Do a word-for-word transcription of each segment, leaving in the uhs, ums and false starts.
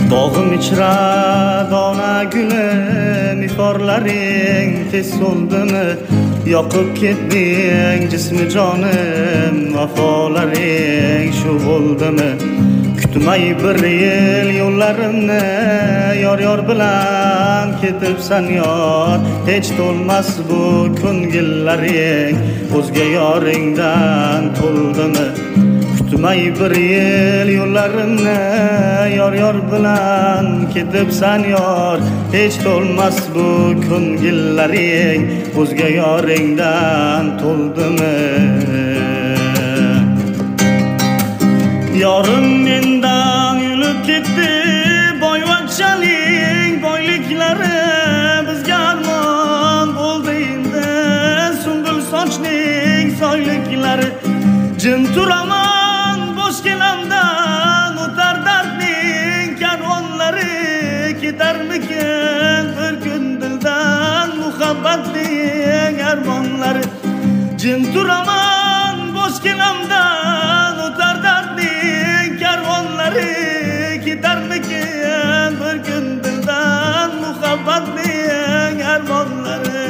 Bog'im ichra dona gulim, iforlaring tez so'ldimi? Yoqib ketding jismi jonim, vafolaring shu bo'ldimi? Kutmay bir yil yo'llarimni, yor yor bilan ketibsan yor. Hech to'lmas bu ko'ngillaring, o'zga yoringdan to'ldimi? Kutmay bir yil yo'llarimni, yor yor bilan ketibsan yor. Hech to'lmas bu ko'ngillaring, o'zga yoringdan to'ldimi? Yorim mendan yulib ketdi, boyvachchaning boyliklari bizga armon bo'ldi endi. Sungul sochning soyliklari jim turaman bosh kelamdan, o'tar dardning karvonlari. Ketarmikin bir kun dildan muhabbatning armonlari. Jim turaman bosh kelamdan, o'tar dardning karvonlari. Ketarmikin bir kun dildan muhabbatning armonlari.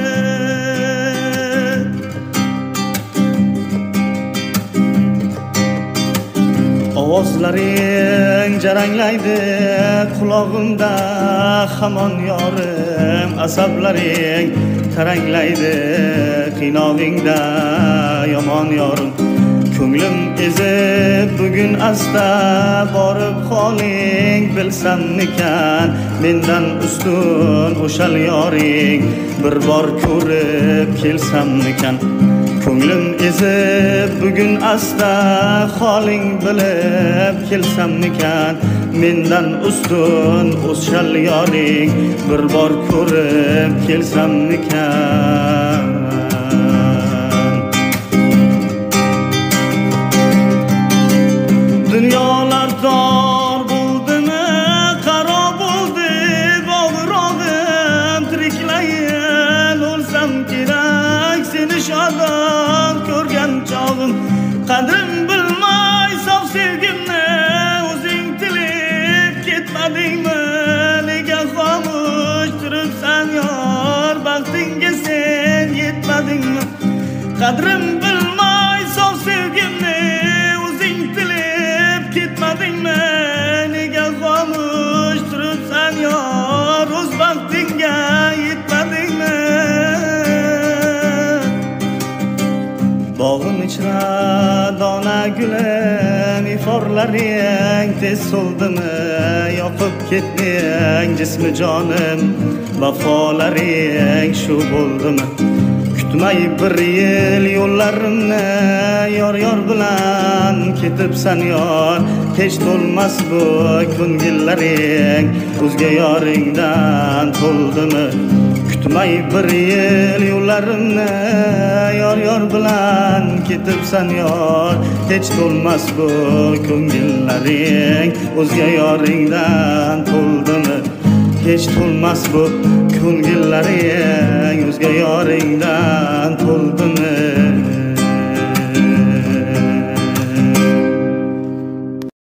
Ovozlaring jaranglaydi qulog'imda hamon yorim, asablaring taranglaydi qiynog'ingda yomon yorim. Ko'nglim ezib bugun asta borib qoling, bilsammikan mendan ustun o'shal yoring, bir bor ko'rib kelsammikan. Ko'nglim ezib bugun asta holing bilib kelsammikan, mendan ustun o'shal yoring, bir bor ko'rib kelsammikan. Dunyolar tor bo'ldimi, qaro bo'ldi bog'rog'im, tiriklayin o'lsam kerak seni shodon ko'rgan chog'im. Qadrim bilmay sof sevgimni o'zing tilib ketmadingmi? Nega xomush turibsan yor, baxtingga sen yetmadingmi? Qadrim bilmay sof sevgimni o'zing tilib ketmadingmi? Nega xomush turibsan yor, o'z baxtingga yetmadingmi? Bog'im ichra dona gulim, iforlaring tez so'ldimi? Yoqib ketding jismi jonim, vafolaring shu bo'ldimi? Kutmay bir yil yo'llarimni, yor yor bilan ketibsan yor. Hech to'lmas bu ko'ngillaring, o'zga yoringdan to'ldimi? Kutmay bir yil yo'llarimni, yor yor bilan ketibsan yor. Hech to'lmas bu ko'ngillaring, o'zga yoringdan to'ldimi? Hech to'lmas bu ko'ngillaring, o'zga yoringdan to'ldimi?